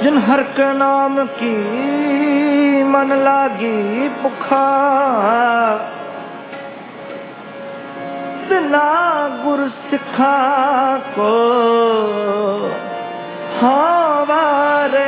जिन हर के नाम की मन लागी भुखा, बिना गुर सिखा को हवारे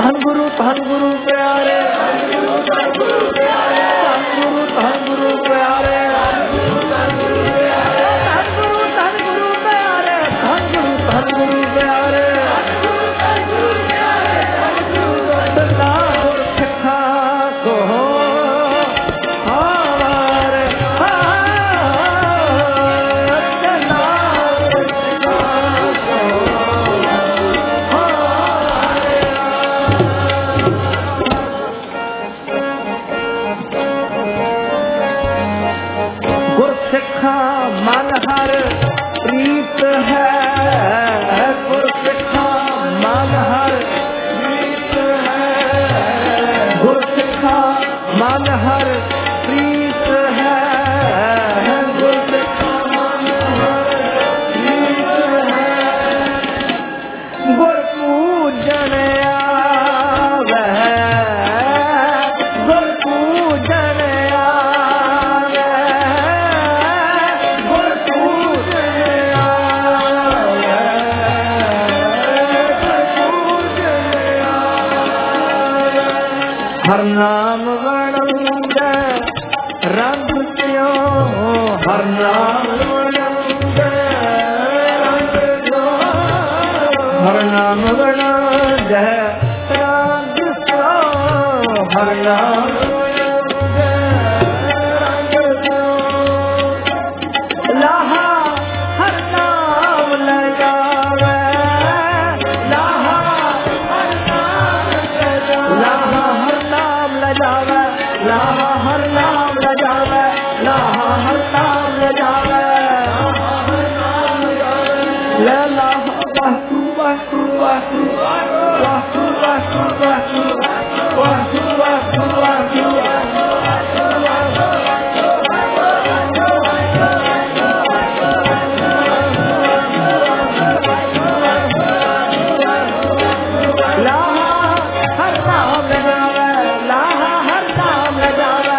ਧੰਨ ਗੁਰੂ ਪਿਆਰੇ, ਧੰਨ ਗੁਰੂ ਪਿਆਰੇ, ਧੰਨ ਗੁਰੂ ਪਿਆਰੇ, ਧੰਨ ਗੁਰੂ ਪਿਆਰੇ, ਸਦਾ ਗੁਰ ਸਿੱਖਾਂ ਕੋ ਹਾਰੇ गुरसिखा मन हर प्रीत है, गुरसिखा मन हर प्रीत है, गुरसिखा मन हर प्रीत है, गुरसिखा मन हर प्रीत है, गुर पूजन आवे, गुर पूजन आवे, गुर पूजन आवे, गुर पूजन आवे। हर नाम वणंदे रंग त्यों, हर नाम वणंदे रंग त्यों, हर नाम वणंदे रंग त्यों, हर नाम वणंदे रंग त्यों। लाहा हर नाम ले जावे, लाहा हर नाम ले जावे, लाहा हर नाम ले जावे, लाहा हर नाम ले जावे, लाहा हर नाम ले जावे, ले लाहा वाहगुरू वाहगुरू वाहगुरू वाहगुरू वाहगुरू वाहगुरू वाहगुरू वाहगुरू लाहा हर नाम ले जावे, लाहा हर नाम ले जावे,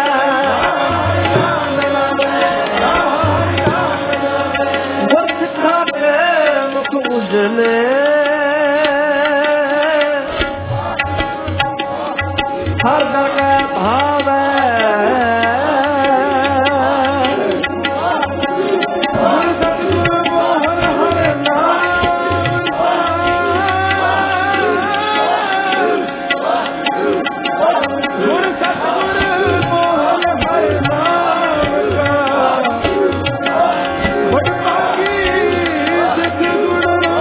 गुरसिखा के मुख उजले, हर जगह भावे, गुर सतगुरु मोहन हर नाम गुर सतगुरु मोहन हर नाम बड़ पागी सिख गुरु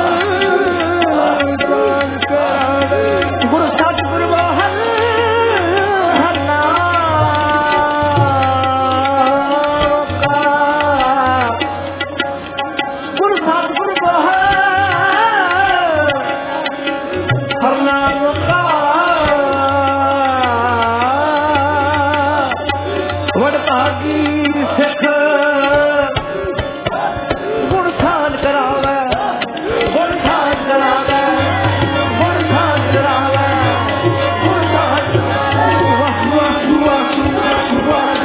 जान करावे, गुर सतगुरु मोहन हर नाम का, गुर सतगुरु मोहन हर नाम का वड भागी सिख गुण खान करावे, गुण खान करावे, गुण खान करावे, गुण खान वाह वाह वाह वाह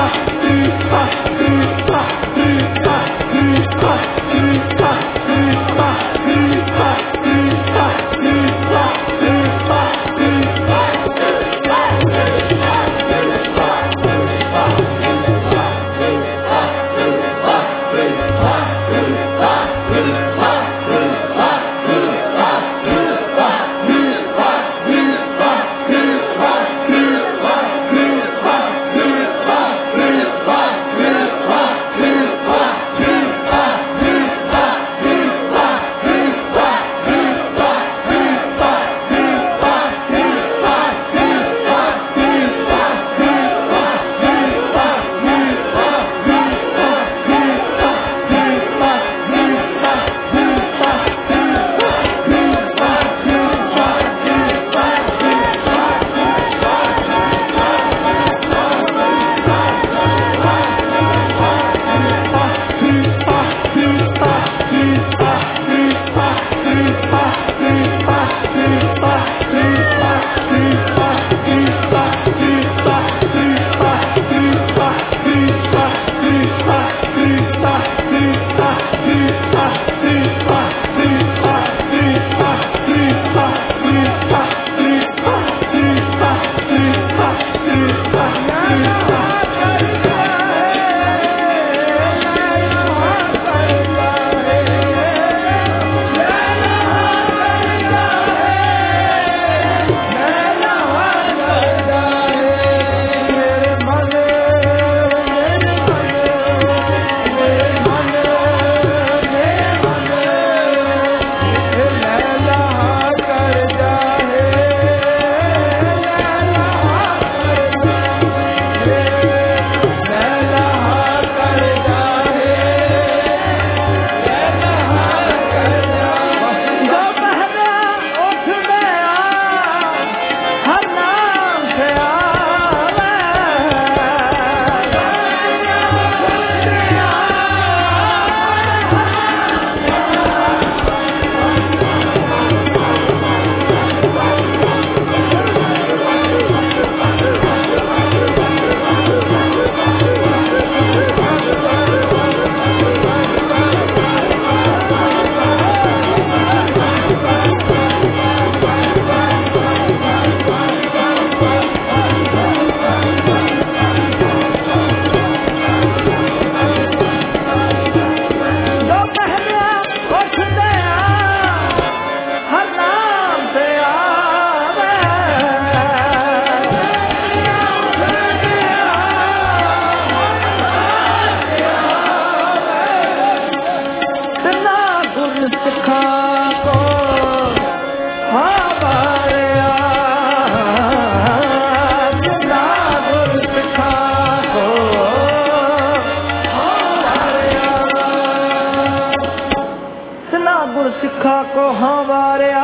सिखा को हाँ वारिया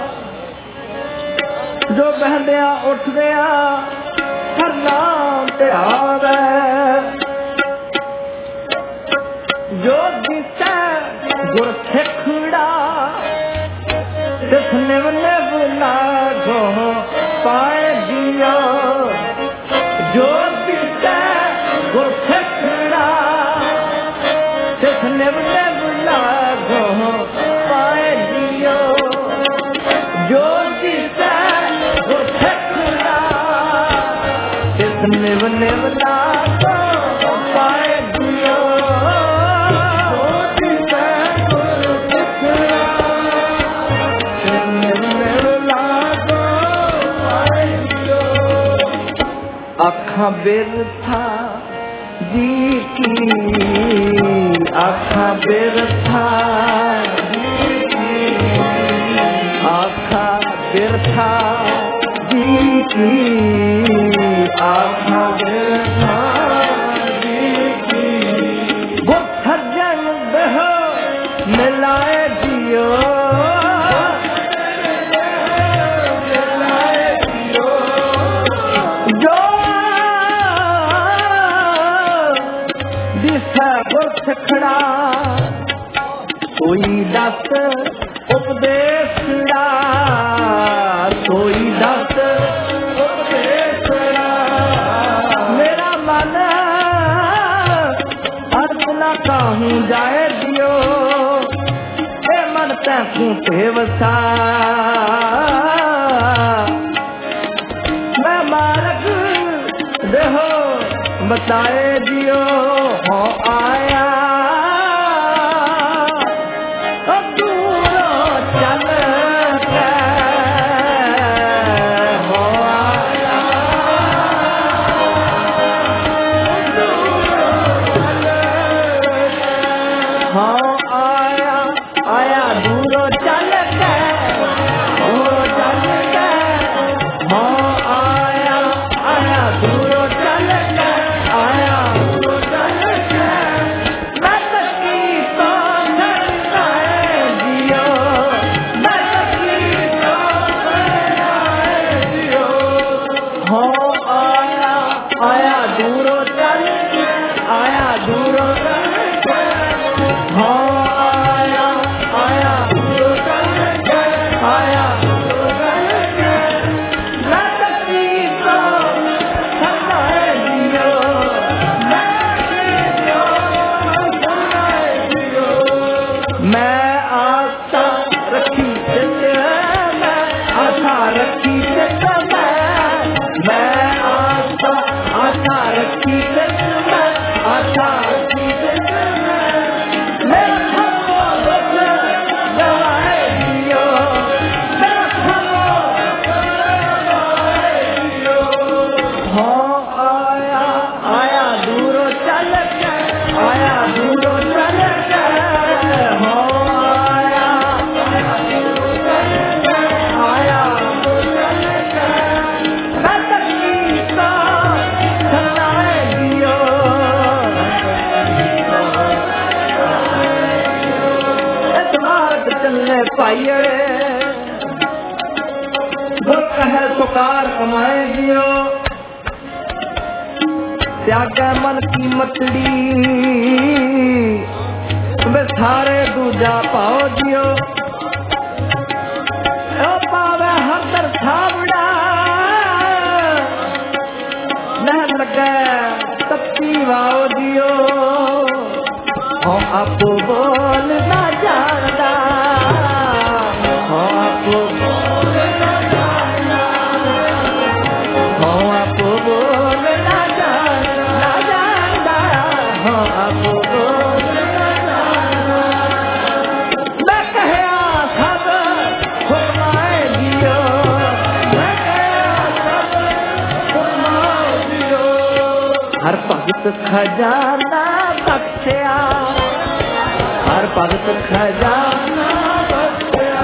जो बहंदिया उठ गया हर नाम ते आवे जो दिसे गुर सिखड़ा तिस निव निव लागो पाए दिया जो दिसे गुर सिखड़ा तिस निव निव लागो पाए दिया जो दिसे गुर सिखड़ा तिस निव निव लागो पाए दिया आँखा बिरथा जी की आँखा बिरथा जी की आँखा बिरथा जी की आँखा बिरथा जी की वो सज्जन बहो मिलाए दियो खड़ा कोई दस उपदेशड़ा कोई दस उपदेशड़ा मेरा मन कहूँ जाए दियो ए मन तैकू वसा मैं मार्ग देहो बताए दियो हो आया त्याग मन की मछली सारे दूजा पाओ दियो पावे हर छावड़ा न लगे तपी वाओ दियो हो आप बोल ना जानदा हो आप बोल ना जानदा हो आप बोल ना जानदा हो आप बोल ना जानदा मैं कहया सब फरमाए दियो मैं कहया सब फरमाए दियो हर भगत खजाना बख्शिया हर भगत खजाना बख्शिया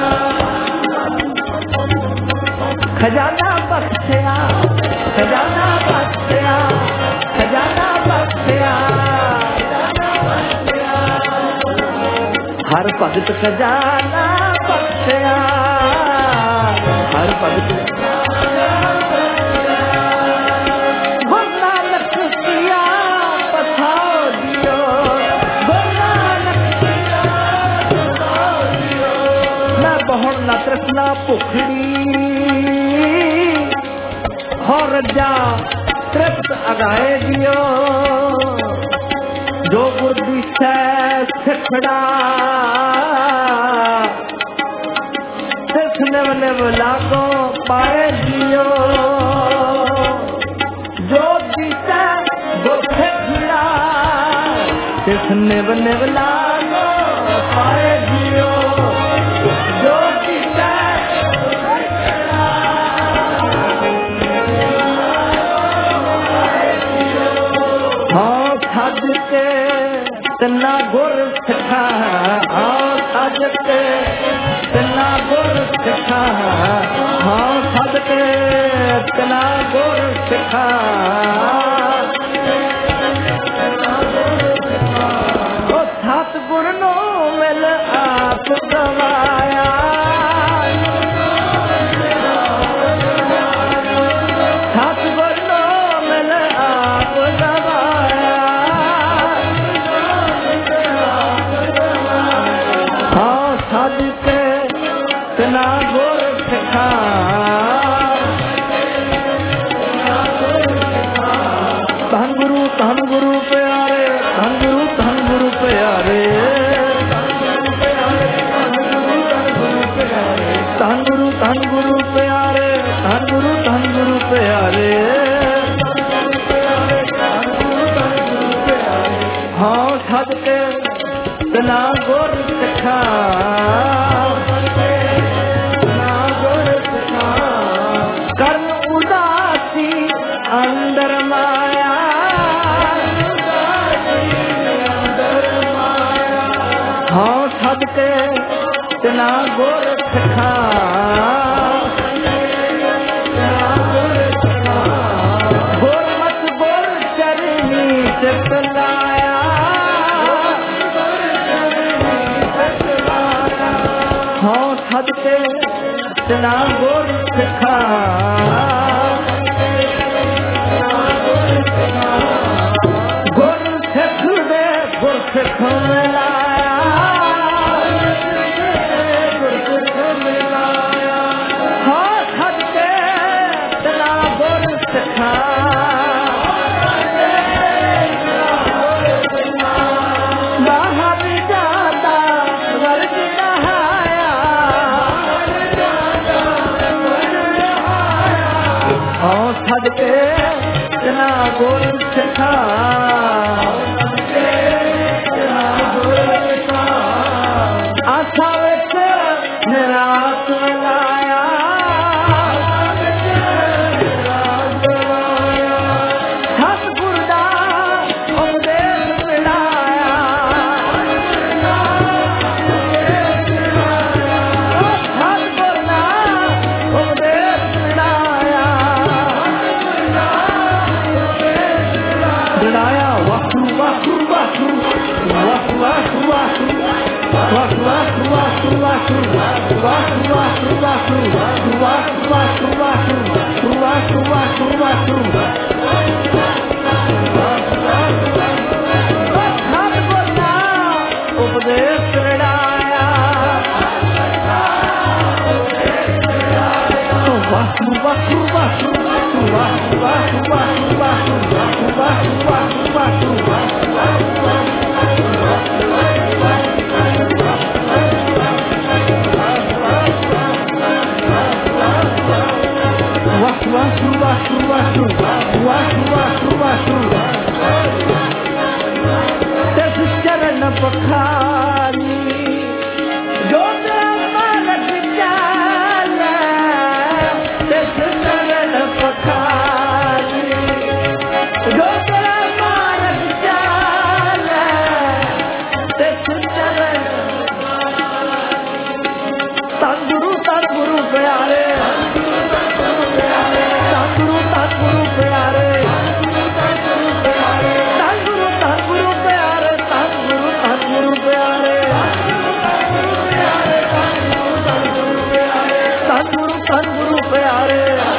खजाना बख्शिया खजाना बख्शिया खजाना बख्शिया हर भगत खजाना बख्शिया हर भगत न तृष्णा पुखड़ी और जा तृप्त अगाए दियो जो बुद्धि से सिखड़ा सिख निव लागो पाए दियो जो दिशा दुख खिड़ा सिख निव लागो पाए दियो जो तना गुर सिखा हाँ सज के तना गुर सिखा हाँ सज के तना गुर सिखा ओ सत गुर नो मिल आप गवाया सत गुर नो मिल आप गवाया तना गुर सिखा धन गुरु प्यारे धन गुरु प्यारे तना गुर सिखा कर्म उदासी अंदर माया हाँ सदके तना गुर सिखा गुरमत गुर चरनी चितलाया हाँ सदके तना गुर सिखा गुर सिख दे गुर सिख मिलाया हाँ सदके तना गुर सिखा बाहर जाता वर्ग नहाया हाँ सदके तना गुर सिखा आशा विच निराश लाया सतगुर दा उपदेश मिलाया सतगुर दा उपदेश मिलाया मिलाया वाहु वाहु वाहु वाहु वाहु वाहु वाहु वाहु वाहु वाहु वाहु वाहु वाहु वाहु वाहु वाहु वाहु वाहु सतगुर दा उपदेश मिलाया वाहु वाहु वाहु वाहु वाहु वाहु वाहु वाहु वाहु तिस चरण पखारी जो मानक चाले तिस चरण पखारी जो मानक चाले तिस चरण सतगुरु सतगुरु प्यारे सतगुरु सतगुरु प्यारे सतगुरु सतगुरु प्यारे सतगुरु सतगुरु प्यारे सतगुरु सतगुरु प्यारे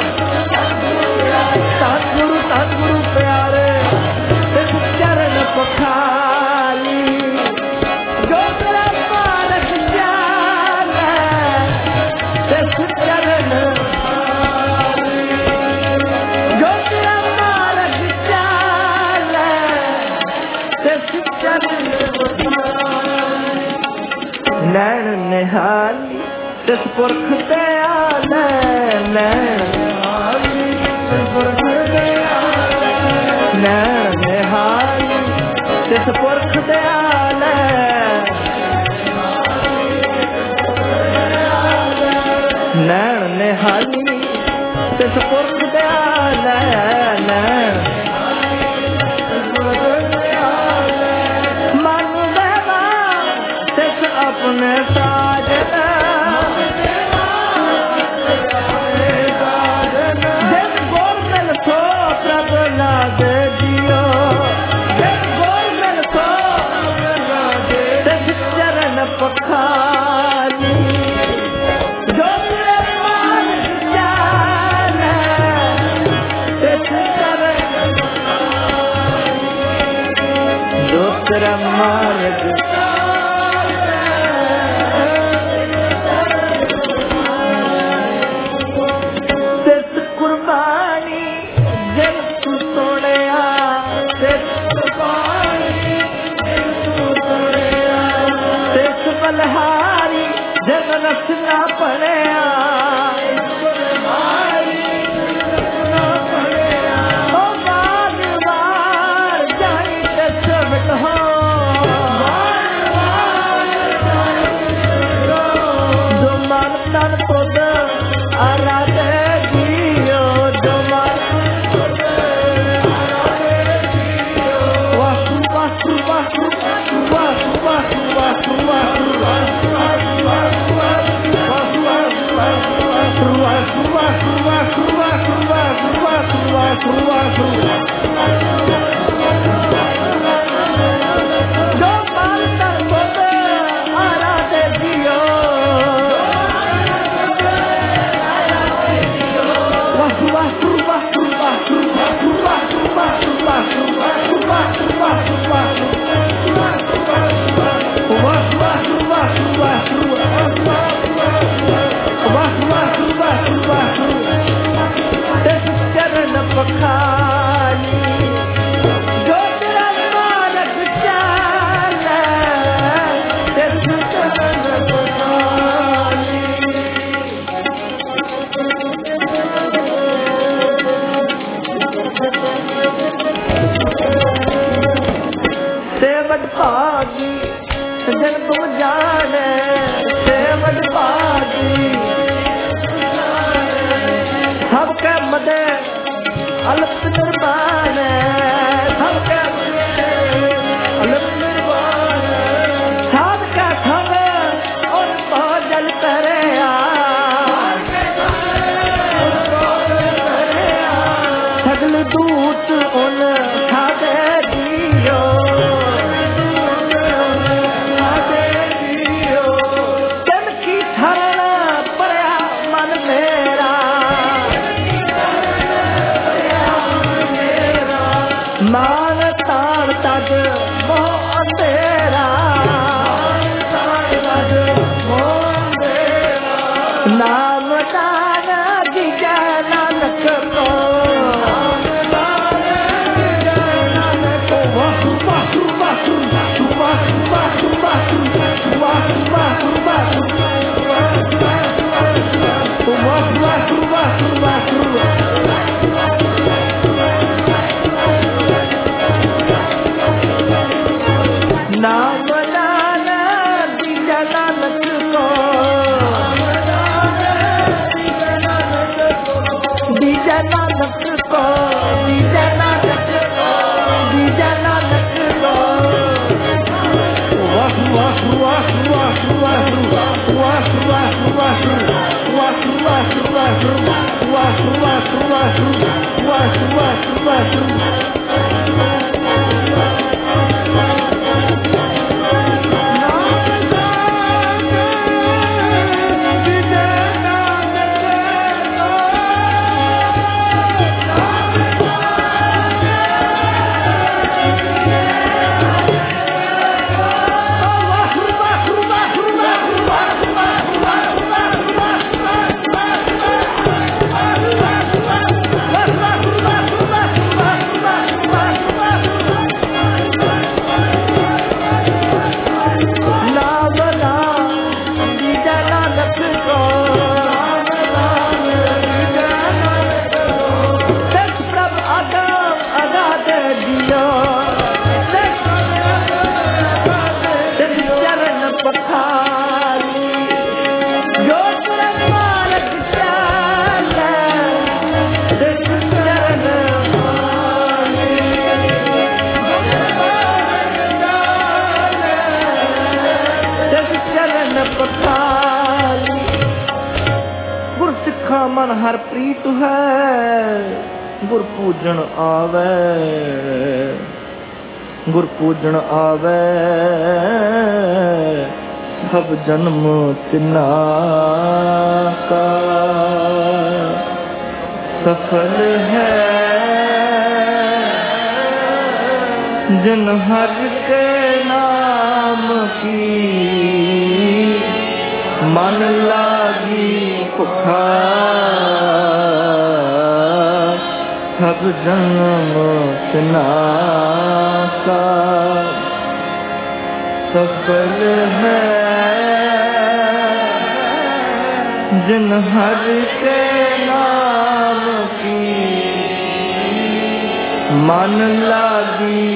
सतगुरु सतगुरु प्यारे तिस चरण पखाली जो तेरा मानक चाले तिस चरण जो तेरा मानक चाले तिस चरण नैन निहाली तिस पुरख दयाले नैन निहाली तिस पुरख दयाले नैन निहाली तिस पुरख दयाले नैन निहाली तिस पुरख दयाले नैन मन देवा तिस अपने साजन जिस गोर मिल सो प्रभ लाग जियो जिस गोर मिल सो तिस चरण पखाली जो तेरे मानक चाले तिस चरण जो तेरा मानक तिस कुर्बानी जिन तू तोड़िया तिस कुर्बानी जिन तू तोड़िया तिस बलहारी जिन नस ना पड़िया ओ बार बार जाई तिस मिट हो बार बार अल्प निर्वाण सबका अल्प निर्वाण साध का संग और भोजन करे सगल दूत उन खादे दियो जन की शरण पड़ा मन मेरा मान तार तज मोह अंधेरा नाम दान दिया नानक को नाम दान दिया नानक को दिया नानक को दिया नानक को दिया नानक को मन हर प्रीत है गुर पूजन आवे गुर पूजन आवे सब जन्म तिना का सफल है जिन हर के नाम की मन लागी पुकार सब जन्म तिना का सफल है जिन हर के नाम की मन लागी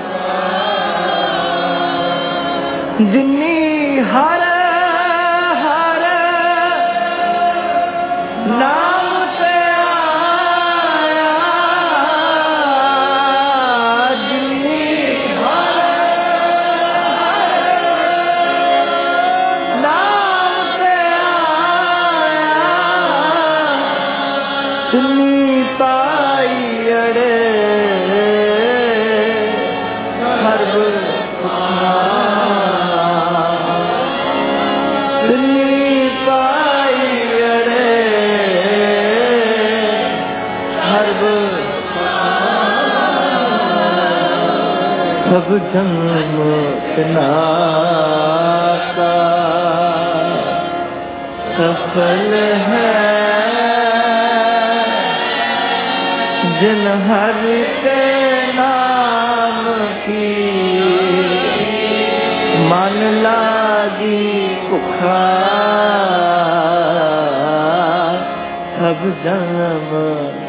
जिन्नी हर नाम से आया जिन्नी हर नाम से आया जिन्नी पाई अड़े हर सब जन्म तिना का सफल है जिन हर के नाम की मन लागी पुकार सब जन्म